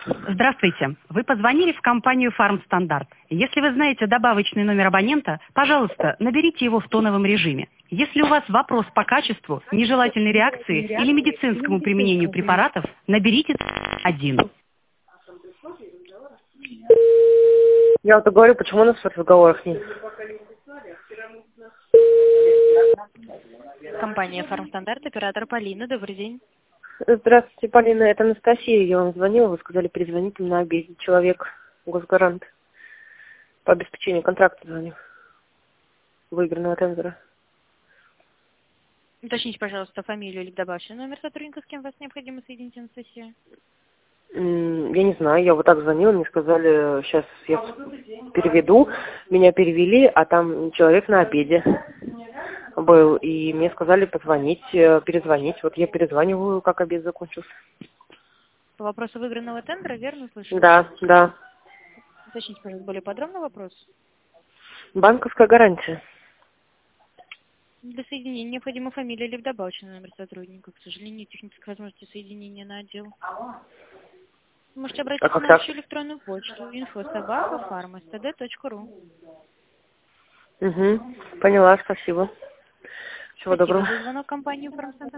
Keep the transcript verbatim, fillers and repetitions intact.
Здравствуйте. Вы позвонили в компанию «Фармстандарт». Если вы знаете добавочный номер абонента, пожалуйста, наберите его в тоновом режиме. Если у вас вопрос по качеству, нежелательной реакции или медицинскому применению препаратов, наберите один. Я вот и говорю, почему у нас в разговорах нет. Компания «Фармстандарт», оператор Полина. Добрый день. Здравствуйте, Полина, это Анастасия. Я вам звонила, вы сказали перезвонить им на обеде. Человек, госгарант, по обеспечению контракта звонил. Выигранного тендера. Уточните, пожалуйста, фамилию или добавьте номер сотрудника, с кем вас необходимо соединить, Анастасия. М, Я не знаю, я вот так звонила, мне сказали, сейчас я переведу. Меня перевели, а там человек на обеде был. И мне сказали позвонить, э, перезвонить. Вот я перезваниваю, как обед закончился. По вопросу выигранного тендера, верно слышали? Да, да. Уточните, пожалуйста, более подробно вопрос. Банковская гарантия. Для соединения необходима фамилия или добавочный номер сотрудника. К сожалению, технической возможности соединения на отдел. Вы можете А обратиться как на так? нашу электронную почту инфо собака фарма эс тэ дэ точка ру. Угу. Поняла, спасибо. Всего Спасибо доброго. за звонок в компанию «Фармстандарт».